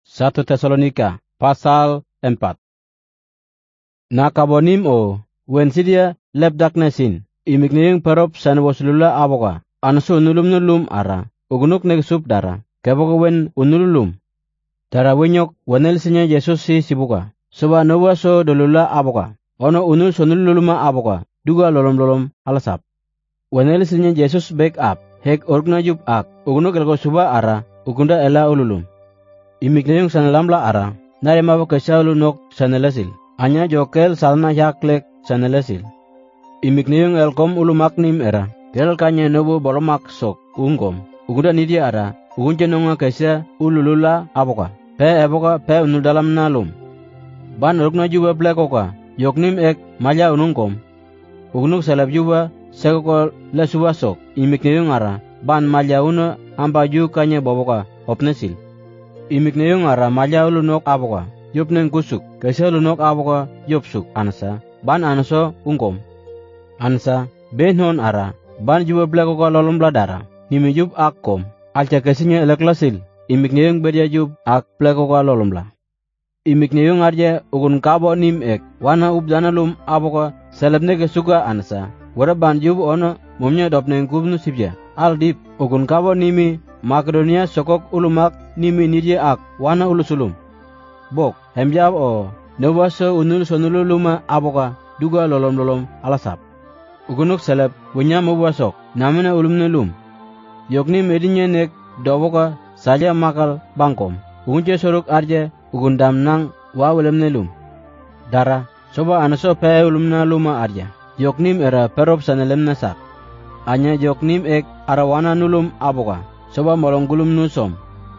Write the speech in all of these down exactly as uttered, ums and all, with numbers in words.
satu Tesalonika pasal empat. Na kabonim o wen sidia lebdak nesin imikniyeng perop san wasulula aboka anso nulum nulum ara ugunuk negsub dara keboka wen unululum dara wenyok wanelsinya Yesus si sibuka soba nowa so dolula aboka ono unul sonululuma aboka duga lolom lolom alasap wanelsinya Yesus back up hek orgna yub ak ugunuk elko suba ara ugunda ela ululum imikniyeng sanalamla ara nare mabo kesaulu nok sanelesil anya jokel salna yaklek sanelesil imikniyeng elkom ulumaknim era kel kanya nobo bolomak sok ungkom ugunda nidia ara ugunje nonga kesa ululula aboka pe eboka pe unu dalam nalum ban rukna juba blekoka yoknim ek malya unungkom ugunuk salab juba sekoko lesuwa sok imikniyeng ara ban malya una ambaju kanya boboka opnesil imikniyeng ara malya ulunok aboka yopneng kusuk kesa lunok aboka yopsuk ansa ban anso ungkom ansa benhon ara ban juba blekoka lolom bladara nimi jub akkom alca kesinya eleklasil imikniyeng bedia jub ak blekoka lolombla imikniyeng arje ugun kabo nim ek wana ubdanalum aboka selebne kesuka ansa wara ban jub ono mumnya dopneng kubnu sibja al dip ugun kabo nimi Makedonia sokok ulumak nimi nidye ak wana ulusulum bok hemjab o newaso unul sonululuma aboka duga lolom lolom alasap ugunuk seleb punya mubasok namina ulumnulum yokni medinye nek doboka saja makal bangkom ugunje soruk arje ugundam nang wa ulemnelum dara soba anaso pe ulumna luma arja yoknim era perop sanelem nasak anya yoknim ek arawana nulum aboka soba molonggulum nusom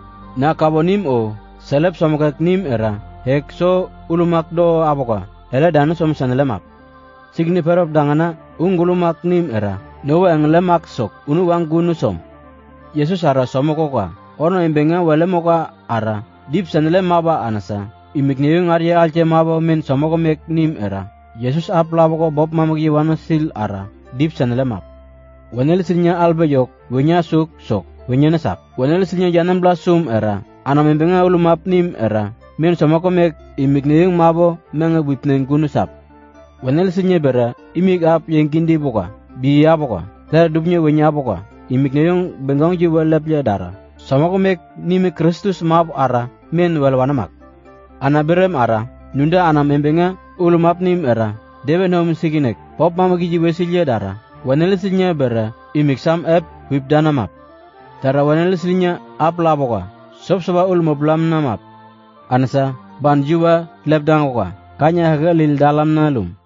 na kabonim o seleb somokak nim era hek so ulumak do aboka ele danu som sanelemak signi perop dangana ungulumak nim era nowa englemak sok unu wanggu nusom Yesus ara somokoka ono imbenga welemoka ara dip sanelem maba anasa imikniyeng arya alce maba men somokomek nim era Yesus aplaboko bob mamagi wanasil ara dip sanelemak wanel silnya albejok wenya suk sok wenya nasap wanel silnya janam blasum era ana membenga ulumap nim era men somokomek imikniyeng mabo menga wipneng gunusap wanel silnya bera imik ap yengkindi boka bi aboka ter dubnya wenya aboka imikniyeng bengong jiwa lebja dara somokomek nimi Kristus mab ara men walwanamak ana berem ara nunda ana membenga ulumap nim era dewe nom siginek pop mamagi jiwa silya dara wanel silnya bera imik sam ep wipdanamap dara wanel silnya ap laboka sob soba ul moblam namap ansa ban jiwa lebdangoka kanya hagalil dalam nalum